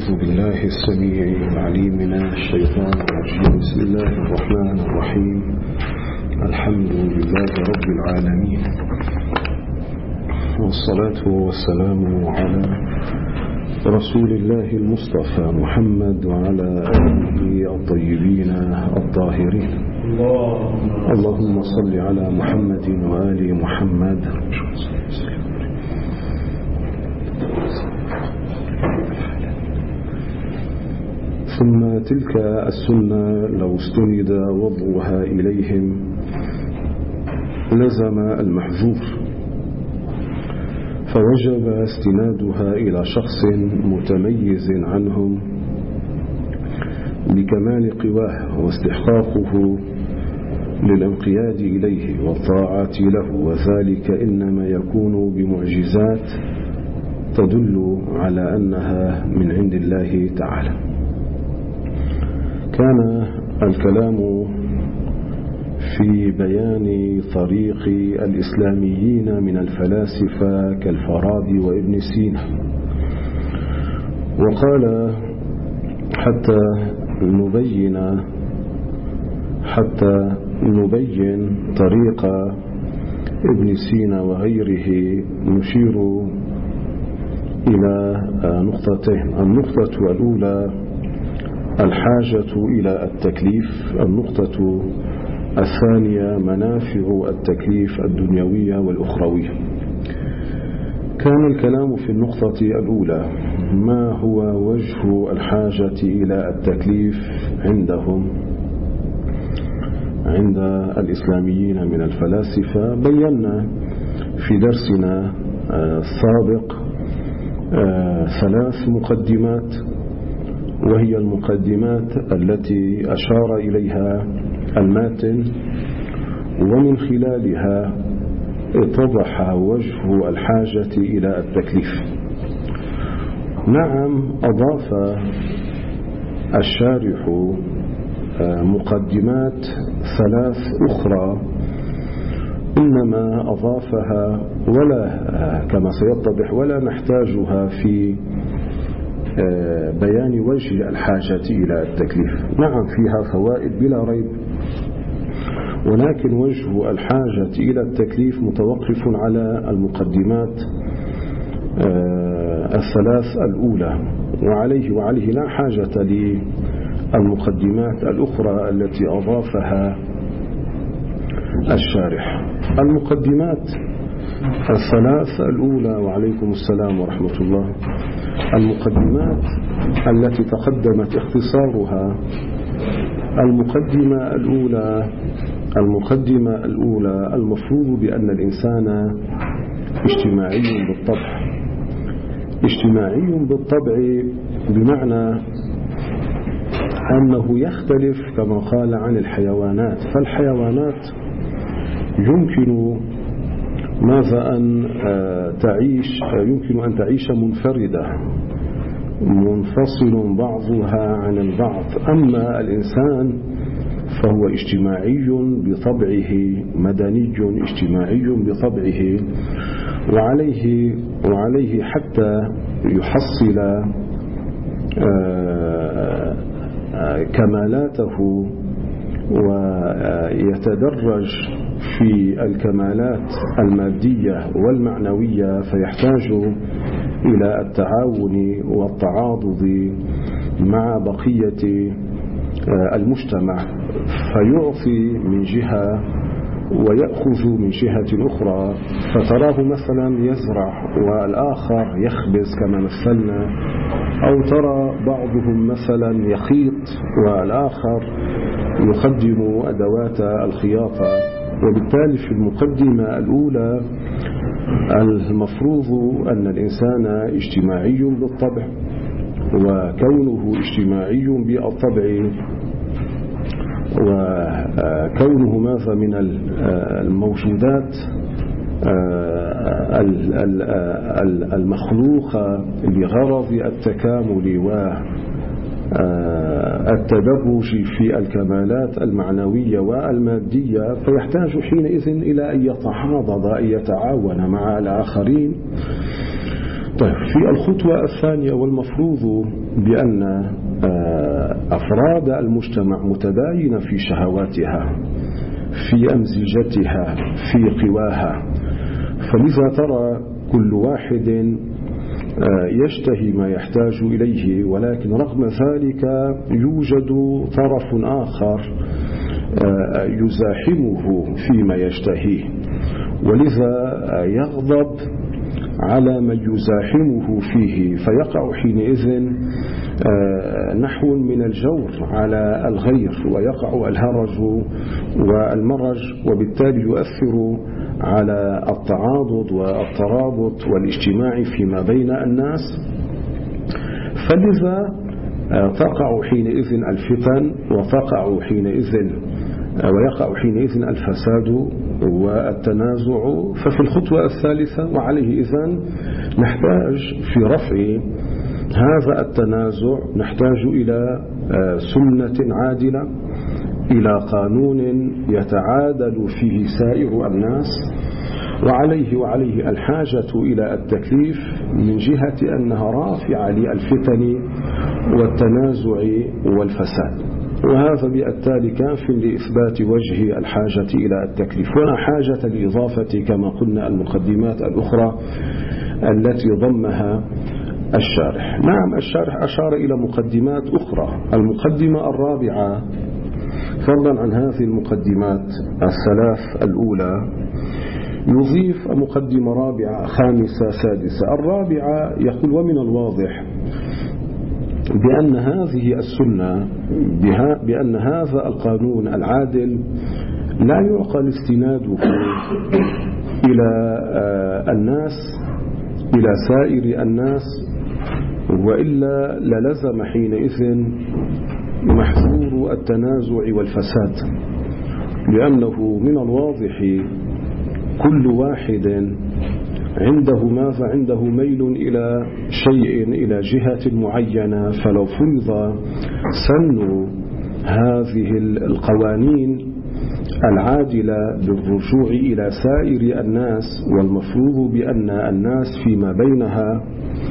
أعوذ بالله السميع العليم من الشيطان الرجيم. بسم الله الرحمن الرحيم. الحمد لله رب العالمين، والصلاة والسلام على رسول الله المصطفى محمد وعلى آله الطيبين الطاهرين. اللهم صل على محمد وآل محمد. ثم تلك السنة لو استند وضعها إليهم لزم المحذور، فوجب استنادها إلى شخص متميز عنهم بكمال قواه واستحقاقه للانقياد إليه والطاعة له، وذلك إنما يكون بمعجزات تدل على أنها من عند الله تعالى. كان الكلام في بيان طريق الإسلاميين من الفلاسفة كالفارابي وابن سينا، وقال حتى نبين طريق ابن سينا وغيره نشير إلى نقطتين. النقطة الأولى الحاجة إلى التكليف، النقطة الثانية منافع التكليف الدنيوية والأخروية. كان الكلام في النقطة الأولى ما هو وجه الحاجة إلى التكليف عندهم عند الإسلاميين من الفلاسفة. بينا في درسنا السابق 3 مقدمات، وهي المقدمات التي أشار إليها الماتن، ومن خلالها اتضح وجه الحاجة إلى التكليف. نعم، أضاف الشارح مقدمات 3 أخرى، إنما أضافها ولا كما سيتضح ولا نحتاجها في بيان وجه الحاجة إلى التكليف. نعم، فيها فوائد بلا ريب، ولكن وجه الحاجة إلى التكليف متوقف على المقدمات 3 الأولى، وعليه لا حاجة للمقدمات الأخرى التي أضافها الشارح. المقدمات 3 الأولى، وعليكم السلام ورحمة الله، المقدمات التي تقدمت اختصارها المقدمة الأولى المفروض بأن الإنسان اجتماعي بالطبع، بمعنى أنه يختلف كما قال عن الحيوانات. فالحيوانات يمكن أن تعيش منفردة منفصل بعضها عن البعض، أما الإنسان فهو اجتماعي بطبعه، مدني اجتماعي بطبعه، وعليه حتى يحصل كمالاته ويتدرج في الكمالات المادية والمعنوية، فيحتاج إلى التعاون والتعاضد مع بقية المجتمع، فيعطي من جهة ويأخذ من جهة أخرى. فتراه مثلا يزرع والآخر يخبز كما مثلنا، أو ترى بعضهم مثلا يخيط والآخر يقدم أدوات الخياطة. وبالتالي في المقدمة الأولى المفروض أن الإنسان اجتماعي بالطبع، وكونه اجتماعي بالطبع وكونه ماذا من الموجودات المخلوقة لغرض التكامل والتدرج في الكمالات المعنوية والمادية، فيحتاج حينئذ إلى أن يتعاضد، أن يتعاون مع الآخرين طيب في الخطوة الثانية، والمفروض بأن أفراد المجتمع متباينة في شهواتها، في أمزجتها، في قواها، فلذا ترى كل واحد يشتهي ما يحتاج إليه، ولكن رغم ذلك يوجد طرف آخر يزاحمه فيما يشتهيه، ولذا يغضب على من يزاحمه فيه، فيقع حينئذ نحو من الجور على الغير، ويقع الهرج والمرج، وبالتالي يؤثر على التعاضد والترابط والاجتماع فيما بين الناس. فلذا تقع حينئذ الفتن، ويقع حينئذ الفساد والتنازع. ففي الخطوة الثالثة، وعليه إذن نحتاج في رفع هذا التنازع، نحتاج إلى سنة عادلة، إلى قانون يتعادل فيه سائر الناس، وعليه الحاجة إلى التكليف من جهة أنها رافعة للفتن والتنازع والفساد. وهذا بالتالي كاف لإثبات وجه الحاجة إلى التكليف، ولا حاجة لإضافة كما قلنا المقدمات الأخرى التي ضمها الشارح. نعم، الشارح أشار إلى مقدمات أخرى. المقدمة الرابعة فضلا عن هذه المقدمات الثلاث الأولى يضيف مقدمة رابعة خامسة سادسة. الرابعة يقول: ومن الواضح بأن هذه السنة، بأن هذا القانون العادل لا يعقل استناده إلى الناس، إلى سائر الناس، وإلا للزم حينئذ محظور التنازع والفساد، لأنه من الواضح كل واحد عنده ميل إلى شيء، إلى جهة معينة. فلو فرض سن هذه القوانين العادلة بالرجوع إلى سائر الناس، والمفروض بأن الناس فيما بينها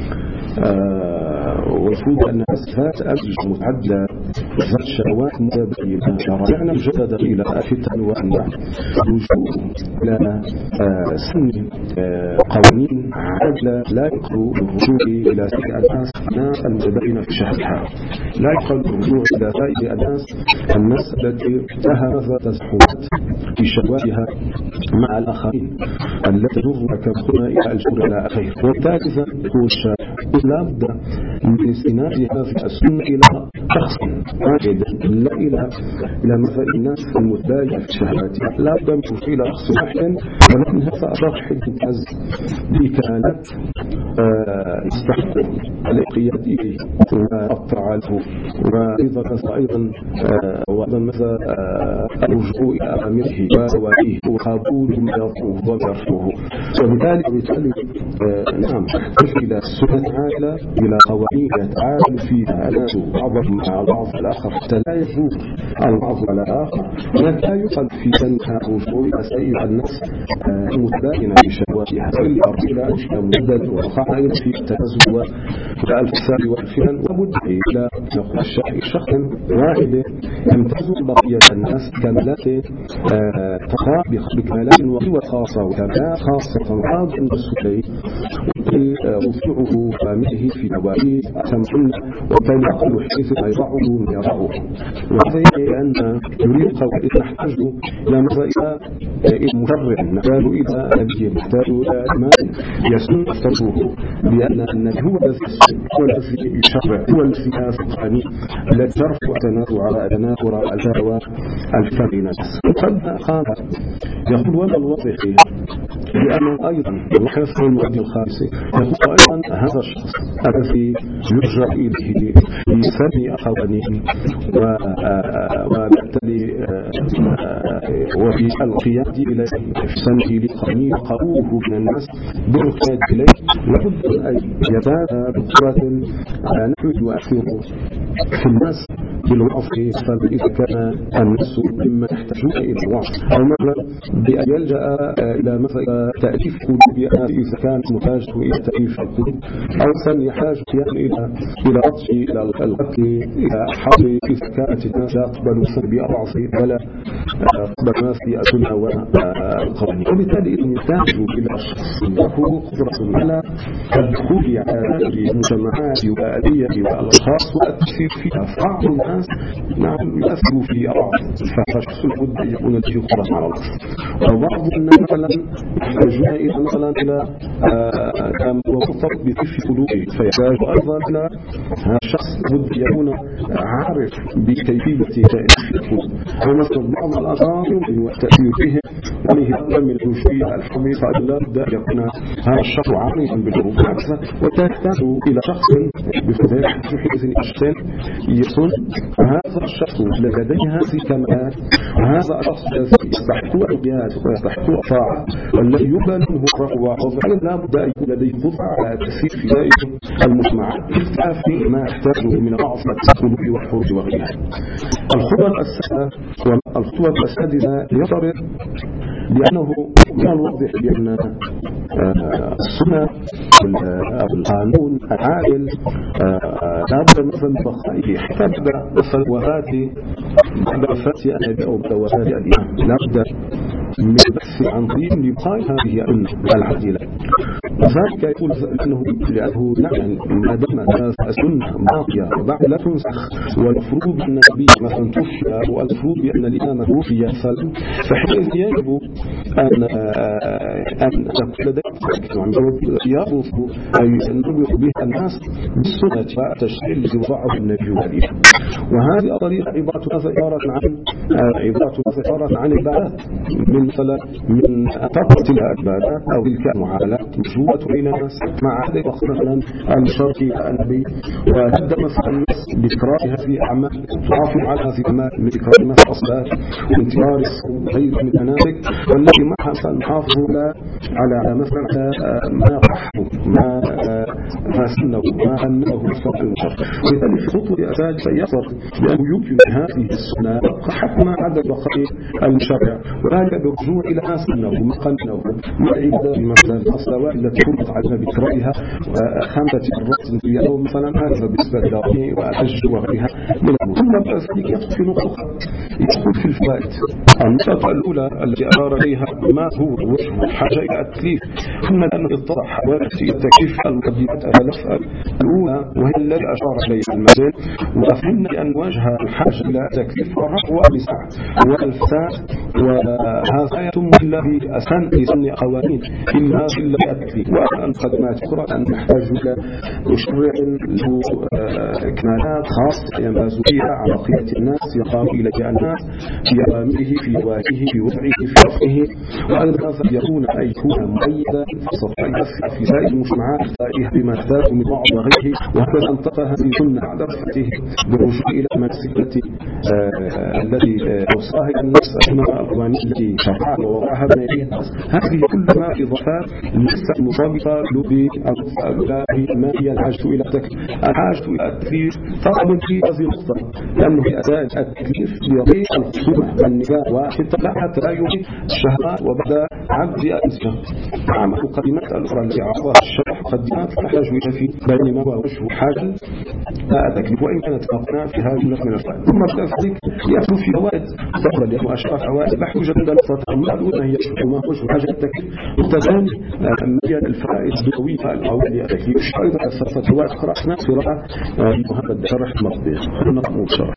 والمفروض أن أسفات أمزج متعددة ذات شهوات متباينة، رجعنا مجددا إلى الفتن والنوع، رجوع إلى سن قوانين عادلة لا يقل الرجوع إلى سائر الناس المتباينة في شهوتها، لا يقل الرجوع إلى سائر الناس التي لها ذات تزحمات في شهواتها مع الآخرين التي تجر كما قلنا إلى الجور على الخير. والثالثة يقول الشارح: لا بد من استناد هذه السنة إلى شخص واحد، لا إلى مثل الناس المتباينة في شهواتها، لا بد من إلى شخص واحد، ولكن هذا الشخص يمتاز بكانت يستحق الانقياد إليه والطاعة له، وأيضا مثل الرجوع إلى أمره وواليه وقبول ما يرفضه ويرفضه. وبالتالي نعم، إلى السنة عادلة، إلى قوانين يتعامل فيها الناس بعضهم مع بعض الآخر حتى لا يفوت البعض على الآخر، لا يقل في سنها الرجوع إلى سائر الناس المتباينة بشهواتها، إلى أشياء مدد وقائد في التنازل والفساد والفتن. وبد إلى شخص واحد يمتاز بقية الناس كمالات تقع بكمالات وقوة خاصة وكمالات خاصة غاض السكي وصوعه فامله في نواهيه أسمعنا، وكان يقول حيث يضعه من يضعه. وهذا يعني أن يريد قوائد نحتاج إلى مسائل المشرع، نحتاج إلى نبي، نحتاج إلى إمام يسن أفضله، بأن النبي هو الذي يشرع، هو الذي يفقني التي ترفع تناظر الفتوى الفرينة. وقد قال يقول: وما الواضح لأنه أيضا وحفظ المؤدي الخامسي يقول أيضا هذا الشخص الذي يرجع إليه في سن قوانين وبالتالي وفي القياد إليه في سنه لقوانين قبوله من الناس بالقياد إليه، لابد أن يزداد بقدرة على نحو يؤثر في الناس بالوعظ إذا كان الناس مما يحتاجون إلى الوعظ، أو مثلا بأن يلجأ إلى مثلا تأليف قلوب إذا كان محتاج إلى تأليف القلوب، أو مثلا يحتاج إلى رد إلى القتل، إلى حرب إذا كانت الناس لا تقبل بالوعظ ولا تقبل الناس بالسنة والقوانين. وبالتالي يحتاج إلى شخص له قدرة على الدخول على المجتمعات والآلية والأشخاص والتأثير فيها. بعض الناس يؤثر في بعض، فالشخص لابد أن يكون له قدرة على الأصل. وبعض الناس مثلا يحتاجون إلى مثلا إلى مرتبط بكيف قلوبه، فيحتاج أيضا إلى الشخص لابد أن يكون عارف بكيفية تأثير القلوب. أو مثلا بعض الأشخاص يمكن التأثير فيهم عليه من الوشية الحرب، فلا بد أن يكون هذا الشخص عارفا بالحروب، وتحتاج إلى شخص بفضل حيث أشتن يصن هذا الشخص لديه هذه الكمالات، هذا الشخص يستحق القيادة ويستحق الطاعة والذي يقبل منه الرغبة، وفعلا لا بد أن يكون لديه قدرة على تأثير في ذلك المجتمعات في ما يحتاجه من بعض القلوب والحروب وغيرها. الخطوة السادسة يعتبر بأنه من الواضح بأن السنة القانون العادل لا بد مثلا من بقائه حتى بعد وفاة النبي أو بعد وفاة الإمام، لا بد من بحث عن طريق لبقاء هذه الأمة العادلة. وذلك يقول لأنه نعم ما دام السنة باقية وبعد لا تنسخ، والمفروض بأن النبي مثلا توفي والمفروض بأن الإمام توفي فحينئذ يجب أن تكون لديك يربط أي نربط به الناس بالسنة والتشريع الذي وضعه النبي عليه. وهذه الطريقة عبارة عن العبادات من مثلا من طاقة العبادات أو تلك المعاملات مشروعة إلى الناس مع هذا الوقت مثلا المشارك إلى النبي، وتبدأ مثلا الناس بإكرار هذه الأعمال، تعافي على هذه الأعمال من إكرار مثلا الصلاة وانتظار الصوم وغير من المناسك، والتي معها مثلا نحافظ على مثلا ما قحه ما سنه ما أنه صلى المشر. ولذلك في خطوة أساس يصر لأنه يمكن هذه السنة حتى عدد بقاء المشرع، وذلك بالرجوع إلى ما سنه وما قنه من عبادة مثلا الصلوات التي فرضت علينا بإكرارها 5 مرات في اليوم مثلا، هذا بالنسبة إلى والحج وغيرها من الأمور. ثم بعد ذلك يدخل في نقطة يدخل في الفوائد. النقطة الأولى التي أشار إليها ما هو وجه الحاجة إلى التكليف، ثم أن اتضح حوادث التكليف المقدمات الثلاث الأولى وهي التي أشار إليها المثل، وفهمنا بأن وجه الحاجة إلى التكليف هو النساء والفساد، وهذا يتم إلا بسن قوانين إلا التكليف. وأن مقدمات أخرى أن نحتاج إلى مشرع له كمالات خاصة يمتاز بها على بقية الناس، يقام إليها الناس في أوامره في نواهيه في وضعه في رفعه، وأن يكون مؤيدا فاستطاع يؤثر في سائر المجتمعات بما احتاج من بعض وغيره. وهكذا انتقى هذه السنة على رفعته بالرجوع إلى المناسك التي أوصاها الناس أثناء القوانين التي شرعها ووضعها بين يدي الناس. هذه كلها إضافات ليست مرتبطة بالمسألة ما هي الحاجة إلى التكليف. الحاجة إلى التكليف طبعا في هذه النقطة، لأنه في أداء التكليف يضيع الخصومة والنزاع حتى لا يضيع الشهوات وبعد عبد الأنسجة مع مقدمات الأخرى التي عرضها الشرح، مقدمات نحتاج إلى في بين ما هو وجه حاجة لا التكليف، وإن كانت أقناع في هذه النقطة من الفائدة. ثم بعد ذلك يأخذ في فوائد أخرى لأنه أشرح فوائد لا حجة عند النقطة الأولى هي ما هو وجه حاجة التكليف. نقطة ثانية هي الفوائد الدنيوية الأولى للتكليف، أيضا أثرت فوائد أخرى أثناء قراءة مهمة شرح المطبيع نقوم شرح.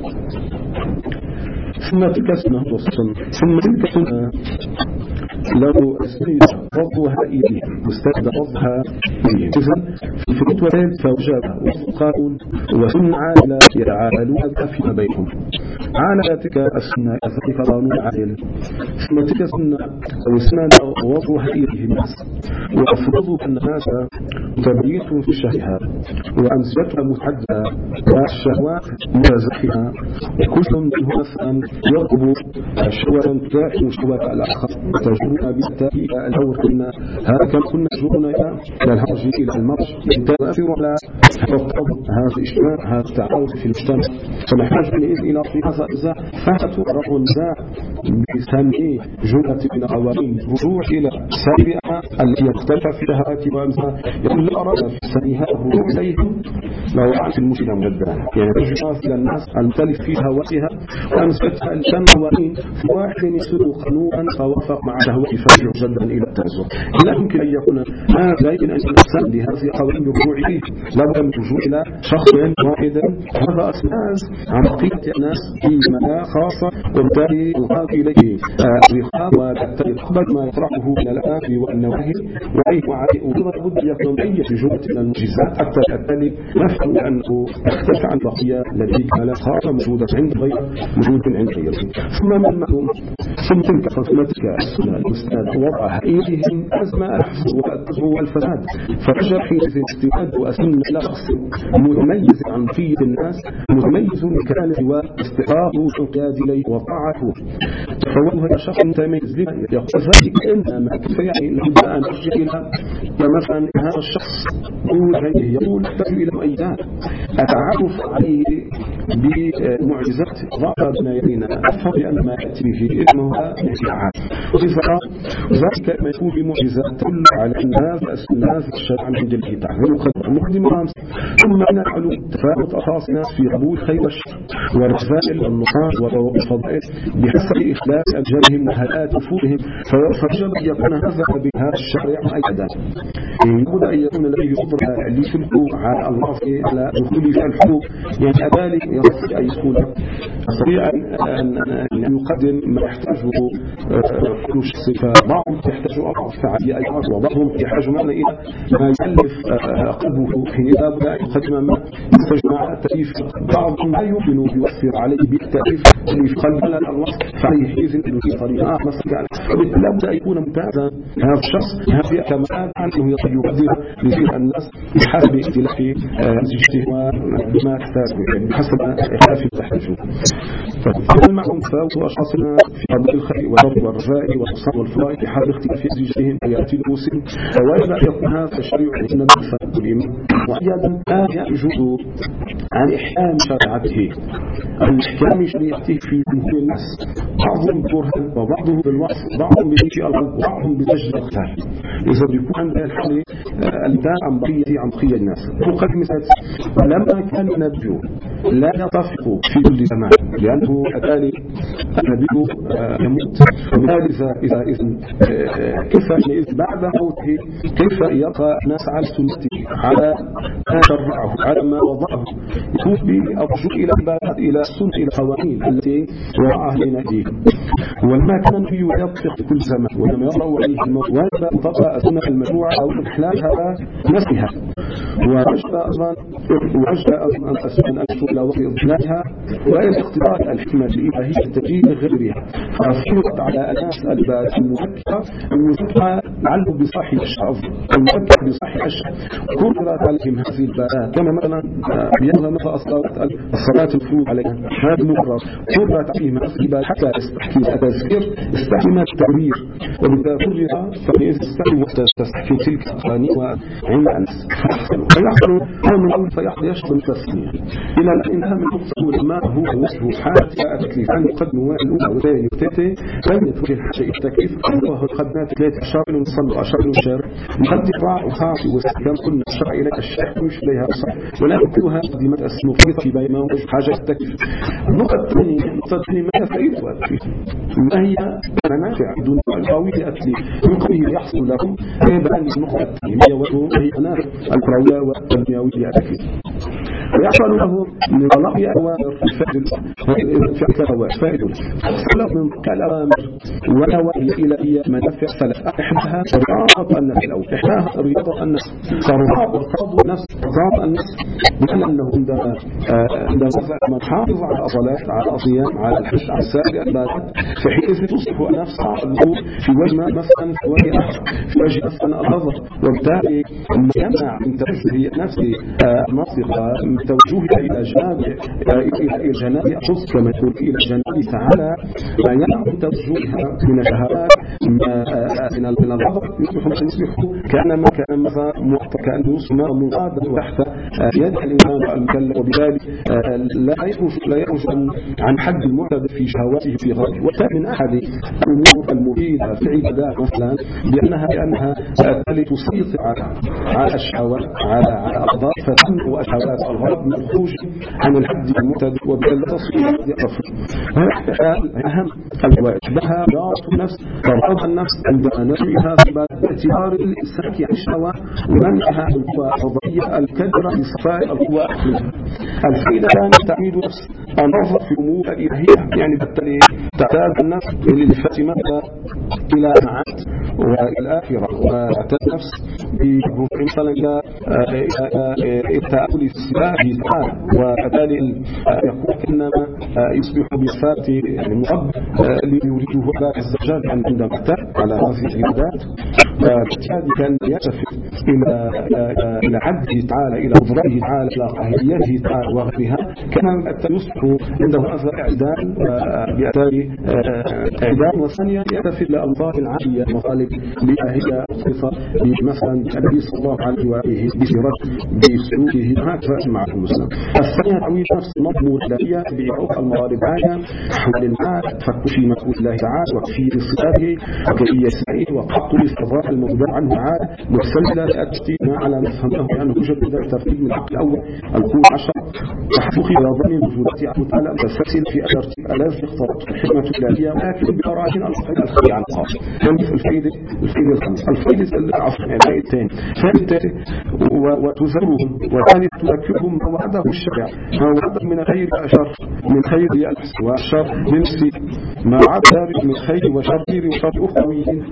ثم تلك السنة ثم تلك السنة لو أسئلة رضوها إليهم مستند رضها إليهم. إذن في الخطوة فوجب وقانون وسنة عادلة يتعاملون فيما بينهم على تلك السنة أثناء قانون عادل. ثم تلك السنة أو السنة رضوها إليهم الناس وأفرضوا أن الناس متبينة في شهرها وأمثلتها متعددة والشهوات متزاحمة، وكل منهم مثلا يرغب شهوة تزاحم شهوة الآخر تجرنا بالتالي إلى الأول كنا جرنا إلى الهرج إلى المرج تؤثر على هذا الاجتماع، هذا التعاون في المجتمع. فنحتاج إلى هذا النزاع فتعرف النزاع بسمع جملة من القوانين الرجوع إلى سابقة التي يختلف في شهوات وأمثال. يقول لا أراد في سنها الرجوع إليهم لا وقعت المشكلة مجددا، يعني رجوع إلى الناس المختلف في هواتها وأمثلتها الكم قوانين في واحد يسلو قانونا فوافق مع شهوة فرجع جدا إلى التنزل. لا يمكن أن يكون لا يمكن أن الإنسان لهذه القوانين الرجوع إليه، لا بد من الرجوع إلى شخص واحد. هذا أساس عن بقية الناس في مكان خاصة، وبالتالي يقال إليه الرقاب وبالتالي يقبل ما يطرحه من الآخر والنواهي ولا بد يكون أي جملة من المعجزات حتى بالتالي نفهم أنه اختلف عن بقية التي كانت خاصة موجودة عند غير موجود عند غيره. ثم من معهم ثم تلك فصلتك الأستاذ وضع إليهم أزمة الحفظ والفساد، فرجع حيث استماد وأسن لشخص متميز عن بقية الناس، متميز كان واستقاء الانقياد إليه وطاعته. فهو هذا الشخص متميز لما يقول ذلك إنما يعني نبدأ أن نرجع إلى مثلا هذا الشخص يقول يحتاج إلى مؤيدات أتعرف عليه بمعجزات ضعف بنايرنا أفهم بأن ما يأتي به إنه اعتعاد ذلك ما يكون بمعجزات تدل على أن هذا الشرع عند الله تعالى مقدمة ثم نعلم تفاوت أشخاص الناس في قبول خير الشر والرذائل والنصارى والفضائل بحسب إخلاص أجلهم وهلاء نفوسهم، فيجب أن يكون هذا بهذا الشرع أيضا يقول أن يكون الذي يقدر ليسلكوا على الله على دخول في الحقوق، يعني ذلك يستطيع أن يكون يستطيع أن يقدم ما يحتاجه كل شخص، فبعضهم يحتاج أضعف فعالية أيضا وبعضهم يحتاج معنا إلى ما يألف قلبه إذا بدأ يقدم ما يستجمع التأليف. بعضهم لا يمكن يؤثر عليه بالتأليف اللي في قلب الله فعليه حيز في طريقة مثلا، لا بد أن يكون ممتازا هذا الشخص هذه كمال أنه يقدر لكل الناس بحسب اختلاف نتيجته وما تحتاجه، يعني بحسب اختلاف تحتاجه. فأول معهم تفاوت أشخاصنا في قبول الخير والضر والرجاء والحصان والفضائل بحسب اختلاف نتيجتهم ويأتي الموسم، ويجب أن يكون هذا الشريع عندنا بالفرق والإيمان، وأيضا يجوز عن إحكام شريعته عن إحكام شريعته في جمهور الناس، بعضهم بالبرهان وبعضهم بالوصف بعضهم بذكر القلب وبعضهم بتجديد الأختار. إذا بيكون عندنا الحل الداء عن بقية الناس مقدمة لما كان النبي لا يتفق في كل زمان لأنه أتالي النبي يموت، وبالتالي كيف بعد موته كيف يبقى الناس على سنته على ما شرعه على ما وضعه، يكون بالرجوع إلى العبادات إلى السنة إلى القوانين التي وضعها لنا إليه. ولما كان النبي يتفق في كل زمان ولما يرى عليه الموت وجب طبع السنة المشروعة أو إحلالها نفسها، ووجب أيضا أن أشكر إلى وقت إضلالها وإلى اقتضاء الحكمة الإلهية التجيب غيرها، فأفرضت على الناس الباء المفكرة المفكرة عنه بصاحب الشعب المفكر بصاحب الشعب كررت عليهم هذه الباء كما مثلا يوم مثل الصلاة المفروض عليها هذا المقرر كررت عليهم هذه الباء حتى يستحكم التذكير يستحكم التعبير، وبالتالي كرر فإذا تستحكم تلك القوانين وعند الناس فيحصل هذا من أول فيحصل التسمية إلى الإنهاء من نقطة ما هو وصفه حالة التكليف عن يقدم الأولى والثانية والثالثة لم يتوجه الحاجة التكليف وهو الخدمات 3 أشهر نصل أشهر شهر مقدمة وخاص واستخدام كل الشرع إلى الشيخ مش إليها أصح ولا يمكنها تقديمات السلوكية في بين ما وجه حاجة التكليف. النقطة الثانية ما هي فائدة ما هي منافع دون القوية التي يمكن يحصل لهم بأن النقطة الثانية وهي منافع الكروية والدنيوية التكليف. ويحصل له من طلب أوامر فائدة تحصل من كالأوامر ونواهي إلى منافع ثلاث. إحداها رياضة النفس أو إحداها رياضة النفس. فرياضة النفس بأن أنه عندما من حافظ على الصلاة على الصيام على الحج على سائر العبادات فحينئذ تصبح النفس في وجه مثلا في وجه أحد في وجه مثلا الغضب، وبالتالي يمنع من توجه النفس الناطقة من توجهها إلى جناب الحس كما يقول إلى جناب تعالى، ما يمنع من توجهها من الشهوات من الغضب يصبح كأنه يسمى منقادا تحت يد الإنسان المكلف، وبذلك لا يخرج عن حد المعتدل في شهواته في غضبه. وكان من أحد الأمور المفيدة في العبادات مثلا بأنها تسيطر على الشهوات على الأغضاء فتمنع الشهوات الغضب من الخروج عن الحد المعتدل، وبالتالي تصير هذا أهم الفوائد. بها رياضة النفس ورياضة النفس عندما نجريها باعتبار الإمساك عن الشهوات ومنعها القوى الفضائية الكدرة لصفاء القوى الفائدة كانت تعميد نفس النظر في أمور الإلهية، يعني بالتالي تعتاد النفس للفاتمة إلى معاد والآخرة، وتعتاد النفس مثلا إلى التأكل السلاح وكذلك يقول إنما يصبح بصفات مرب ليريده الله عز وجل عندما احتاج على هذه العبادات، وبالتالي كان يتفق إلى عبده تعالى إلى قدرته تعالى إلى قهريته تعالى وغيرها، كان يصبح عنده أثر إعدام بأثار إعدام. وثانيا يتفق إلى أمطار العالية المطالب بأهية خصيصة مثلا النبي صلى الله عليه وآله بسلوكه هكذا مع المسلم. الثانية تعويض نفس المضمون الذي بعوق المطالب عالية حول المال تفكر في مكروه الله تعالى وفي صلاته وكيفية سعيه وقط الاستضافة الموضوع عنه عاد مستملة لأتي على مفهمه بأنه يوجد ذلك ترتيب من العقل الأول القول 10 تحقق إلى ضمن وجودات عن تعالى تستسل في الترتيب الذي اختارت الحكمة الإلهية ولكن بأراهن الخير على القاص. الفائدة الخامسة الفائدة الثاني وتزرهم وثالث تذكرهم ما وعده الشرع ما وعده من خير أشر من خير الحس والشر نفسي ما وعده من خير وشر أخويين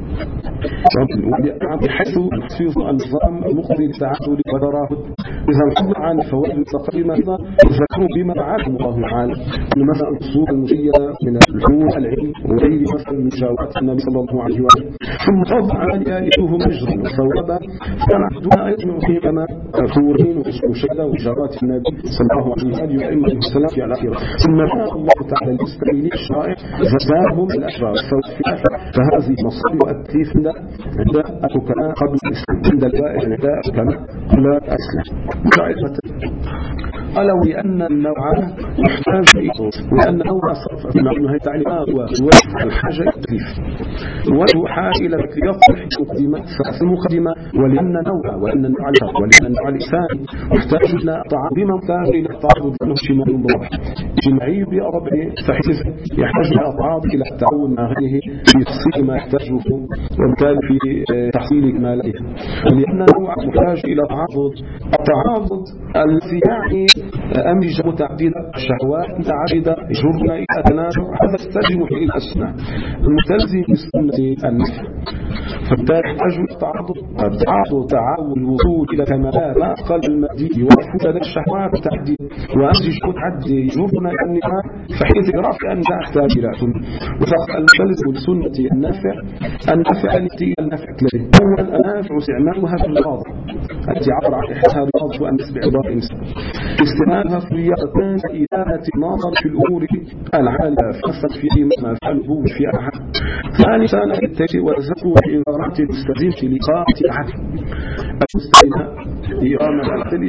بحيث تحفيظ النظام المقضي للتعادل وتراهد. إذا الحمد عن الفوائد المتقدمة أيضا تذكروا بما وعده الله تعالى من مثلا الأصول المشيرة من الحلول العلم وغير مثلا من شاوات النبي صلى الله عليه وسلم. ثم فضل على آلههم أجرا وثوابا كان عبدنا أيضا فيه كما فورين وشدة وجارات النبي صلى الله عليه وآله وإما السلام في الآخرة. ثم شاء الله تعالى المستقيمين الشرائع زادهم الأشرار الثواب في الآخرة. فهذه مصادر التكليف عند الحكماء قبل الإسلام عند الوائع عند الحكماء قبل الإسلام. قالوا لأن النوع يحتاج إليه وأن نوع صرف مع أنه تعليمات ووجه الحاجة التكليف وجه حاجة إلى يصلح المقدمة ولأن نوع وأن النوع الشر ولأن النوع الإنسان يحتاج إلى بما محتاج إلى التعرض لأنه اجتماعي ضرب اجتماعي بربع فحيث يحتاج إلى التعرض إلى التعاون مع غيره في تحصيل ما يحتاجه وبالتالي في تحصيل ما لديه. ولأن النوع محتاج إلى التعرض الذي يعني أمج متعددة الشهوات متعددة يجرنا إلى تنازع هذا يستلزم إلى السنة المتلزم بسنة النفس. فبالتالي يحتاج التعاضد تعاون الوصول إلى كمالات ما أقل المادي وفق لدى الشهوات متعددة وأمزج متعدد يجرنا إلى النفاق فحيث يرى في أن تحتاج إلى سنة المتلزم بسنة النفع التي النفع الذي أولا النافع استعمالها في الرياضة التي عبر عن إحساسها رياضة وأن تسبع عبارة الإنسان استعمالها في رياضتان إدارة النظر في الأمور العالية فصل في ما فعله في أحد. ثانيا التي وذكروا في إدارات المستلزمة لقاءة العدل المستلزمة لإقامة العدل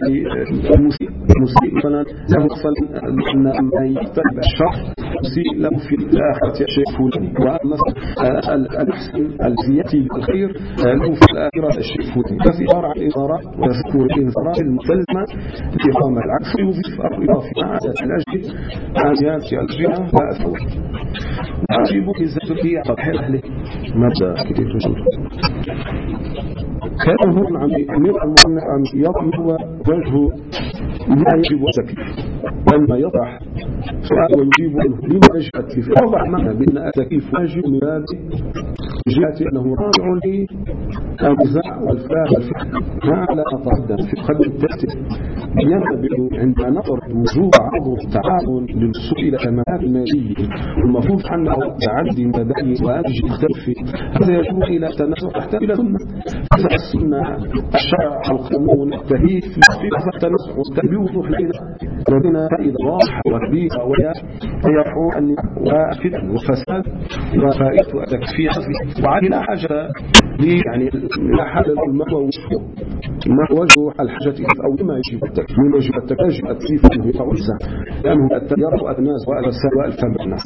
المسيء مثلا له مثلا أن ما يقترب الشر مسيء له في الآخرة شيء فلاني ومثلا الأحسن الزيادة بالخير له في الآخرة الشيء فلاني. ففي إدارات وذكر الإنذارات المستلزمة لإقامة العكس يضيف الإضافة مع الأجل عاديات الجهة لا أثور أجيب إزالة قبحي أهله مبدأ كتير رسول كان هون عم يضمن هو وجه ما يجب التكليف. لما يطرح سؤال ويجيب عنه لما يجب التكليف أوضح معنا بأن التكليف واجب من باب جهة أنه راجع للنزاع والفهم ما على تقدم في قدر الترتيب ينبغي عندما نفرض وجوب عرض التعاون للوصول إلى كمالات المالية والمفروض عنه تعدي مبادئ وأنتج تختلف هذا يجب إلى تنازع تحت إلى سنة السنة الشرع القانون التهيئ في التنازع والتنبيه وضوح لدينا فائدة واضحة وكبيرة ويرحو أن وفتن وفساد وفائدة التكفير وعلى لا حاجة يعني لا حاجة للمأوى ما وجه الحاجة أو لما يجب التكفير من يجب التكفير أنه يتوسع لأنه يرى الناس وأدرساء والفهم الناس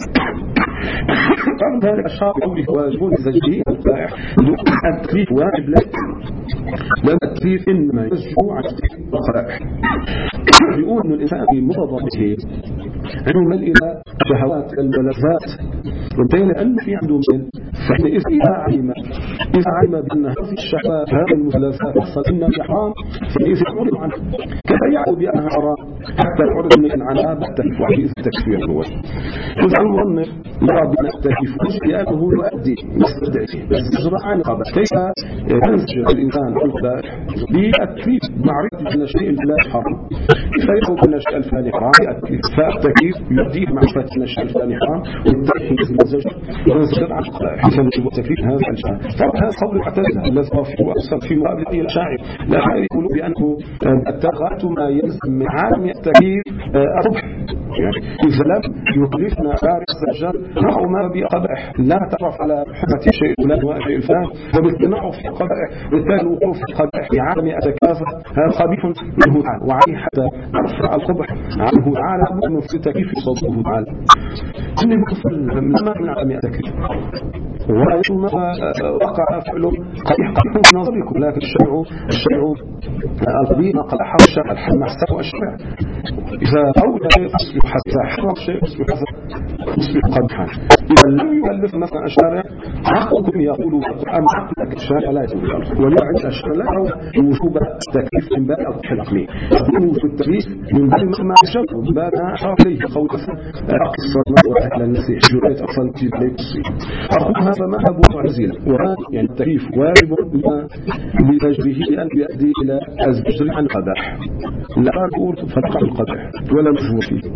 قبل ذلك الشرع قوله واجبون زجري الفائح التكليف واجب لأن التكليف إنما يجب عن القرائح يقول أن الإنسان في متضرته عنده ميل إلى شهوات الملذات وبين أنه في عنده ميل فإذا علم بأن هذه الشهوات هذه الملذات وصل إنها حرام فإذا يعرض عنها كيف يعلم بأنها حرام حتى يعرض من عنها بالتكفير وحديث التكفير الأول يجعل المظنف يرى بأن التكفير لأنه يؤدي مستدعي الزجر عن قبل كيف ينزج الإنسان القبائح بالتكليف معرفة أن الشيء لا حرام فيقول أن الشيء الفلاني حرام فالتكليف يؤديه معرفة أن الشيء الفلاني حرام والتكليف الزجر ينزج عن القبائح حسن التكليف هذا الشيء فهذا قول المعتزلة الذي هو أصلا في مقابلة الشاعر لا يقولوا بأنه اتخذت ما يلزم من عالم التكليف الربح يعني إذا لم يكلفنا بارك الزجر نحو ما بقبائح لا تعرف على حرمة شيء فلان وشيء الفلان وبالتنعه في القبائح وبالتالي الوقوف في القبائح في عالم التكافة هذا قبيح منه تعالى وعليه حتى نرفع القبح عنه تعالى مؤمن في التكليف صوته تعالى كل مقصر لما من عالم التكليف وما وقع فعله قبيح في نظركم لكن الشرع القبيح ما قد أحر الشرع الحرم أحسنه الشرع إذا أولى شيء يصبح حسن حرم شيء يصبح حسن يصبح قبحا إذا لم يؤلف مثلا الشارع عقلكم يقول القرآن عقلك الشارع لا يقول ولو عند الشارع لا يرون وجوب التكليف من باب القبح العقلي يقول في التكليف من باب ما الشرع من باب ما أشار إليه قول أقصى وأهل النسيح جريت أصلا في بليك الصيف أقول هذا ما أبو معزيل يعني التكليف واجب لتجريه لأن يؤدي إلى الزجر عن القبح لا أقول فقع القبح ولا مفهوم فيه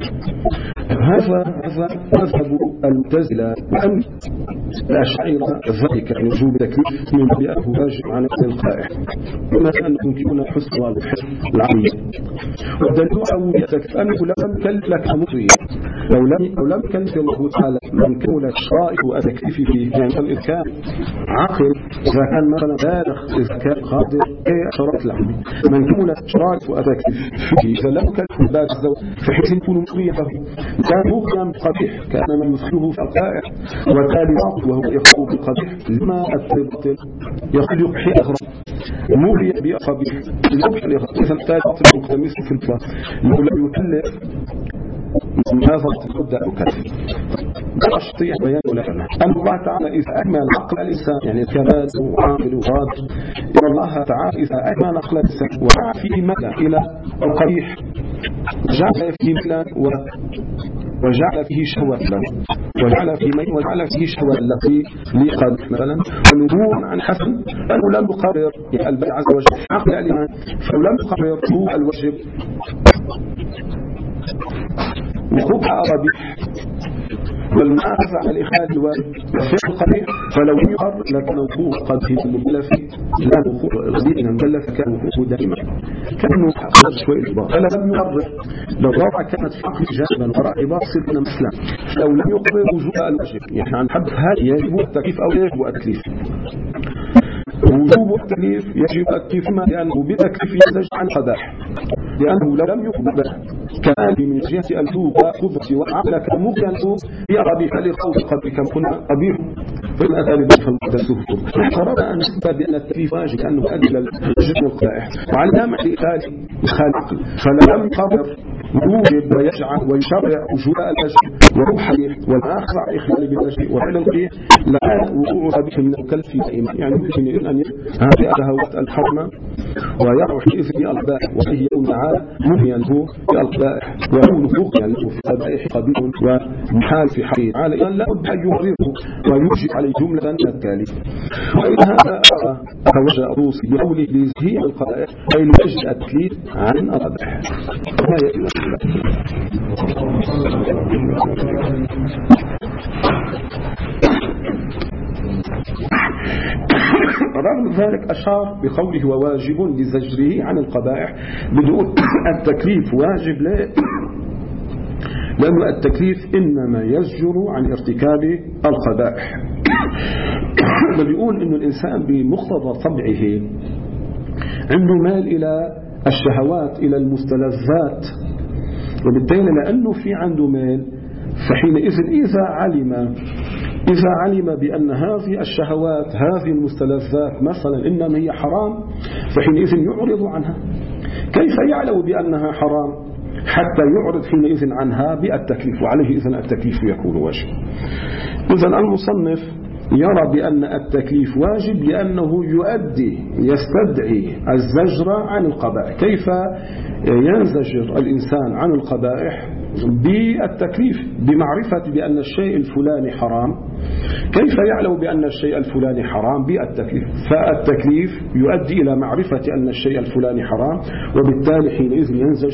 هذا مذهب المعتزلة وأن الأشاعرة ذلك وجوب التكليف من بأنه واجب عن القائح بما أن يمكننا حسن والحسن العملي والدليل على التكليف أنه لم يكلف لك مطيع لو لم يكلف الله تعالى من كون الشرائط والتكليف فيه يعني إذا كان عاقل إذا كان مثلا بالغ إذا كان قادر شرائط العملي من كون الشرائط والتكليف فيه إذا لم يكلف باب الزوج فحيث يكون مطيع كان مغيا بقبيح كان من يدخله في القائح وتالي وهو يخطو بالقبيح لما التبطل يخرج يقحي أغرب مغيا بقبيح الأبحى إذا التالي باطل مقتمس في الفلاس لو لم يكلف ماذا تبدأ الكلف لا أستطيع بيان ولا أن الله تعالى إذا أكمل عقل الإنسان يعني الكمال وعاقل وغادر إن الله تعالى إذا أكمل عقل الإنسان وعى فيه مدى إلى القبيح جعل فيه ملا وجعل فيه شهوة له وجعل فيه شهوة التي لقد مثلا ونبوع عن حسن أنه لم يقرر البيع عز وجل عقل الإيمان فلو لم يقرر هو الواجب وقبح قبيح والمعافى على الإخراج والفعل القبيح فلو يقر لكن وقوع قبيح المكلف لا وقوع القبيح المكلف كان وقوعه دائما كأنه حقق شوية الإجبار فلا لم يقرر لو ضرع كانت في عقل جانبا وراء عبار صرنا مثلا لو لم يقرر وجوب الواجب يعني عن حد هذا يجب التكليف أو يجب التكليف وجوب التكليف يجب التكليف ما لأنه بالتكليف يزج عن قباح لأنه لم يقبل كان من جهة التوبة قدرة وعقل كمكنه هي قبيح لخوف قبل كم كنا قبيح فإن أتى لبنفا تسوه نحترد أن نسبب بأن التكليف واجب أنه أجل الجن القائح وعلى معنى الخالق فلم يقرر ويوجب ويجعل ويشرع وجوب الأجل وروحه والآخر على إخلال بالأجل وفعل القبيح لا وقوع قبيح من المكلف دائما، يعني يمكن أن هذه الشهوات الحرمة ويرعى حيث القبائح وهي تعالى منهيا له بالقبائح ويكون مغنيا له في القبائح قبيح ومحال في حقه تعالى إذن لا بد أن يغرره ويوجب عليه جملة من التالي. وإذا هذا توجه الروسي بقوله لزهيع القبائح أي لوجه التكليف عن القبائح. رغم ذلك أشار بقوله وواجب لزجره عن القبائح بدون التكليف واجب لأن التكليف إنما يزجر عن ارتكاب القبائح. بل يقول إن الإنسان بمقتضى طبعه عنده مال إلى الشهوات إلى المستلذات، وبالتالي لأنه في عنده مال فحينئذ إذا علم بأن هذه الشهوات هذه المستلذات مثلا إنما هي حرام فحينئذ يعرض عنها. كيف يعلم بأنها حرام حتى يعرض حينئذ عنها بالتكليف، وعليه إذن التكليف يكون واجب. إذن المصنف يرى بأن التكليف واجب لأنه يستدعي الزجر عن القبائح. كيف ينزجر الإنسان عن القبائح؟ بالتكليف، بمعرفة بأن الشيء الفلاني حرام. كيف يعلم بأن الشيء الفلاني حرام؟ بالتكليف. فالتكليف يؤدي إلى معرفة أن الشيء الفلاني حرام، وبالتالي حينئذ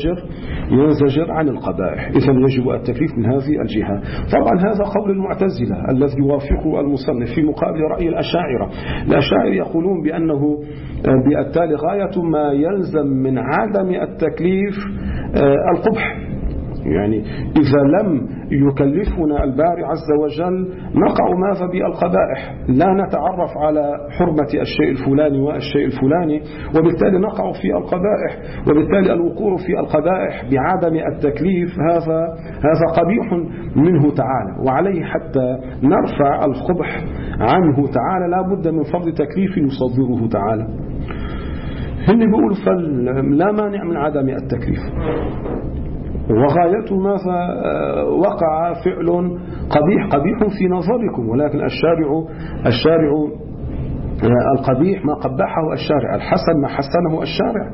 ينزجر عن القبائح. إذن يجب التكليف من هذه الجهة. طبعا هذا قول المعتزلة الذي يوافقه المصنف في مقابل رأي الأشاعرة. الأشاعرة يقولون بأنه بالتالي غاية ما يلزم من عدم التكليف القبح، يعني إذا لم يكلفنا الباري عز وجل نقع ماذا بالقبائح، لا نتعرف على حرمة الشيء الفلاني والشيء الفلاني، وبالتالي نقع في القبائح. وبالتالي الوقوع في القبائح بعدم التكليف هذا قبيح منه تعالى، وعليه حتى نرفع القبح عنه تعالى لا بد من فرض تكليف يصدره تعالى. هم بيقولوا فلا مانع من عدم التكليف، وغايته ماذا وقع فعل قبيح في نظركم، ولكن الشارع القبيح ما قبحه الشارع، الحسن ما حسنه الشارع.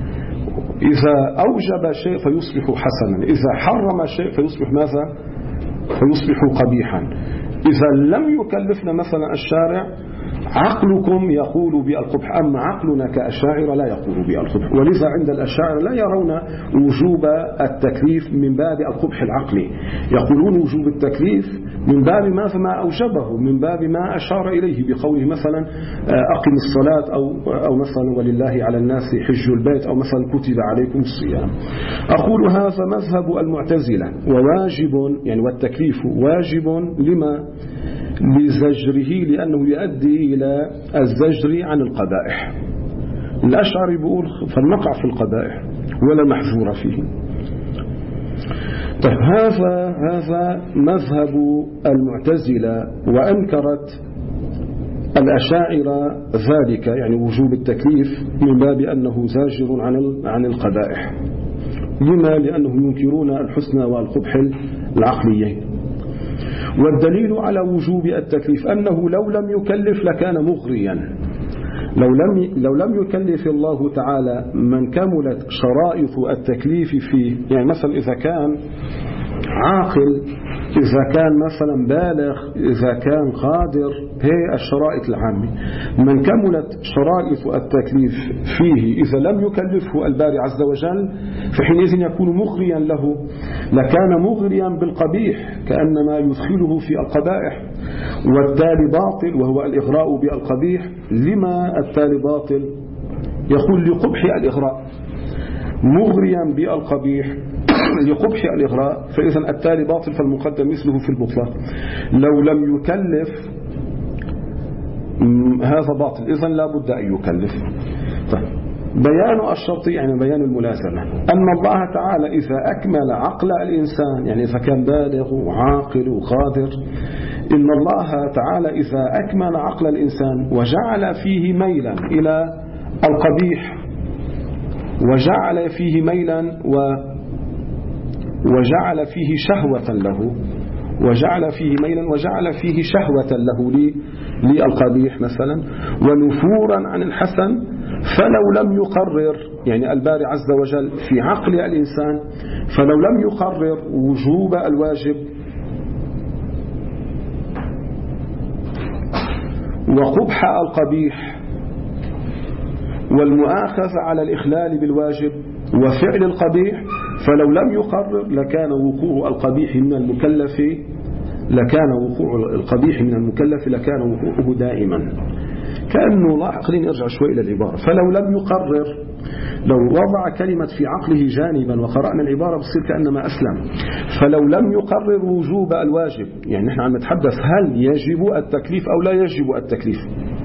إذا أوجب شيء فيصبح حسنا، إذا حرم شيء فيصبح ماذا؟ فيصبح قبيحا. إذا لم يكلفنا مثلا الشارع عقلكم يقول بالقبح، أما عقلنا كأشاعرة لا يقول بالقبح، ولذا عند الأشاعرة لا يرون وجوب التكليف من باب القبح العقلي، يقولون وجوب التكليف من باب ما أوجبه، من باب ما أشار إليه بقوله مثلا أقم الصلاة أو مثلا ولله على الناس حج البيت، أو مثلا كتب عليكم الصيام. أقول هذا مذهب المعتزلة، وواجب يعني والتكليف واجب لزجره لأنه يؤدي إلى الزجر عن القبائح. الأشعري بيقول فلنقع في القبائح ولا محذور فيه. طيب هذا مذهب المعتزلة، وأنكرت الأشاعرة ذلك، يعني وجوب التكليف من باب أنه زاجر عن القبائح. لما؟ لأنهم ينكرون الحسنى والقبح العقليين. والدليل على وجوب التكليف أنه لو لم يكلف لكان مغريا. لو لم يكلف الله تعالى من كملت شرائط التكليف فيه، يعني مثلا إذا كان عاقل، إذا كان مثلا بالغ، إذا كان قادر، هي الشرائط العامة. من كملت شرائط التكليف فيه إذا لم يكلفه الباري عز وجل فحينئذ يكون مغريا له، لكان مغريا بالقبيح كأنما يدخله في القبائح، والتالي باطل وهو الإغراء بالقبيح. لما التالي باطل؟ يقول لقبح الإغراء، مغريا بالقبيح لقبح الإغراء، فإذا التالي باطل فالمقدم مثله في البطلان. لو لم يكلف هذا باطل، إذن لا بد أن يكلف. طيب بيان الشرط يعني بيان الملازمة، أن الله تعالى إذا أكمل عقل الإنسان، يعني إذا كان بالغ وعاقل وقادر، إن الله تعالى إذا أكمل عقل الإنسان وجعل فيه ميلا إلى القبيح، وجعل فيه ميلا وجعل فيه شهوة له، وجعل فيه ميلا، وجعل فيه شهوة له للقبيح مثلا، ونفورا عن الحسن، فلو لم يقرر، يعني الباري عز وجل في عقل الإنسان فلو لم يقرر وجوب الواجب وقبح القبيح والمؤاخذة على الإخلال بالواجب وفعل القبيح، فلو لم يقرر لكان وقوع القبيح من المكلف لكان وقوعه دائما. كأنه لاحق، خليني أرجع شوي إلى العبارة. فلو لم يقرر، لو وضع كلمة في عقله جانبا وقرأنا العبارة بصير كأنما أسلم. فلو لم يقرر وجوب الواجب، يعني نحن عم نتحدث هل يجب التكليف أو لا يجب التكليف.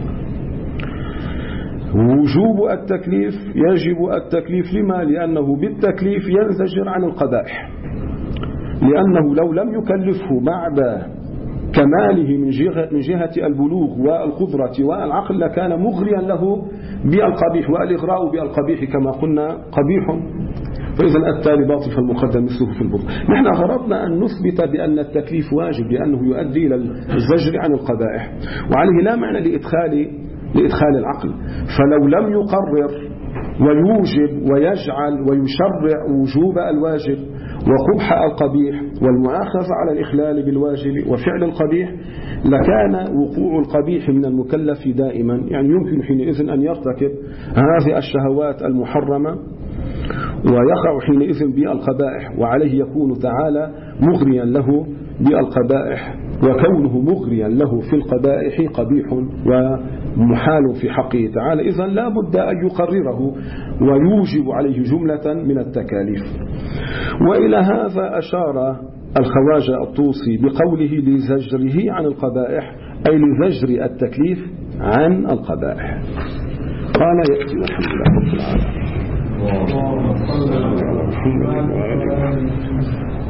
وجوب التكليف، يجب التكليف. لما؟ لأنه بالتكليف ينزجر عن القبائح، لأنه لو لم يكلفه بعد كماله من جهة البلوغ والقدرة والعقل لكان مغريا له بالقبيح، والإغراء بالقبيح كما قلنا قبيح، فإذا التالي باطل فالمقدم مثله في البطل. نحن غرضنا أن نثبت بأن التكليف واجب لأنه يؤدي إلى الزجر عن القبائح، وعليه لا معنى لإدخال العقل. فلو لم يقرر ويوجب ويجعل ويشرع وجوب الواجب وقبح القبيح والمؤاخذة على الإخلال بالواجب وفعل القبيح لكان وقوع القبيح من المكلف دائما، يعني يمكن حينئذ أن يرتكب هذه الشهوات المحرمة ويقع حينئذ بالقبائح، وعليه يكون تعالى مغريا له بالقبائح، وكونه مغريا له في القبائح قبيح ومحال في حقه تعالى. إذن لا بد أن يقرره ويوجب عليه جملة من التكاليف. وإلى هذا أشار الخواجة الطوسي بقوله لزجره عن القبائح، أي لزجر التكليف عن القبائح. قال يأتي والحمد لله رب العالمين.